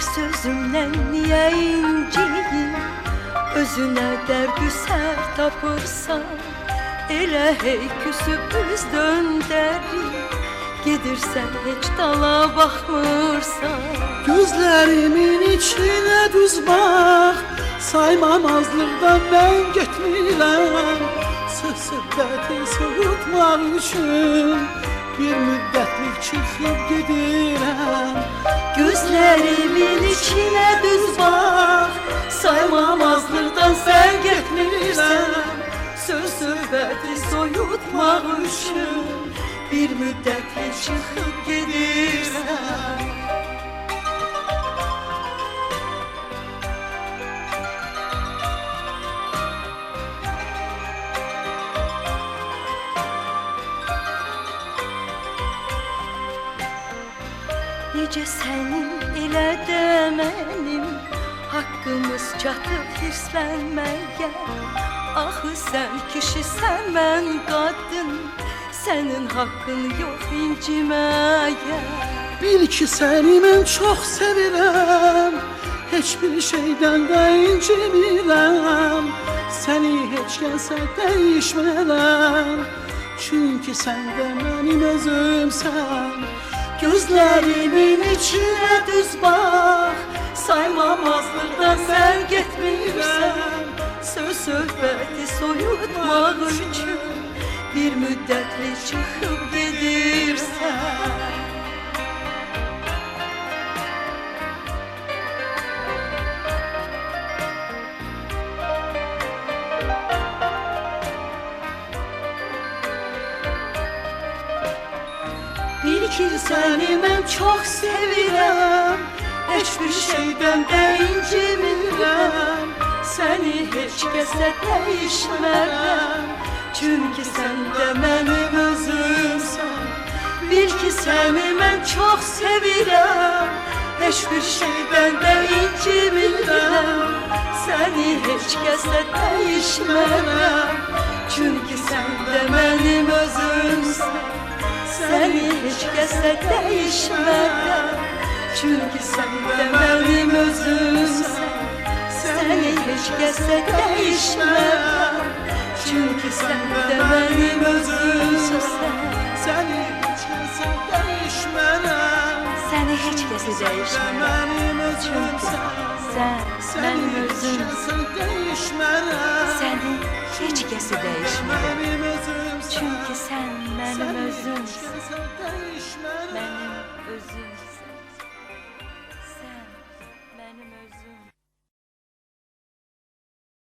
sözümlə niyə inciyim? Özünə dərd üsər tapırsan, elə hey küsüb üz döndərir. Gedirsən heç dala baxmırsan. Gözlərimin içinə düz bax, saymamazlıqdan mən getmirəm. Söz-söhbəti soğutmaq üçün bir müddətlik çıxıb gedirəm. Gözlərimin içinə düz bax, saymamazlıqdan sən getmirsən. Söz-söhbəti soyutmaq üçün bir müddətlik çıxıb gedirsən. Necə sənin, elə də mənim haqqımız çatıb hirslənməyə. Axı sən kişisən, mən qadın, sənin haqqın yox inciməyə. Bil ki səni mən çox sevirəm, heç bir şeydən də incimirəm. Səni heç gəlsə dəyişmərəm, çünki sən də mənim özümsən. Gözlərimin içinə düz bax, saymamazlıqdan sən getmirsən. Söz-söhbəti soyutmaq üçün bir müddətlik çıxıb gedirsən. Bil ki səni mən çox sevirəm, heç bir şeydən də incimirəm. Səni heç kəsə dəyişmərəm, çünki sən də mənim özümsən. Bil ki səni mən çox sevirəm, heç bir şeydən də incimirəm. Səni heç kəsə dəyişmərəm, çünki sən də mənim özümsən. Səni heç kəsə dəyişmərəm, çünki sən də mənim özümsən. Səni heç kəsə dəyişmərəm, çünki sən də mənim özümsən. Səni heç kəsə dəyişmərəm, Səni heç kəsə dəyişmərəm, çünki sən mənim özümsən. Səni heç kəsə dəyişmərəm, çünki sən mənim özümsən. Mənim özümsən.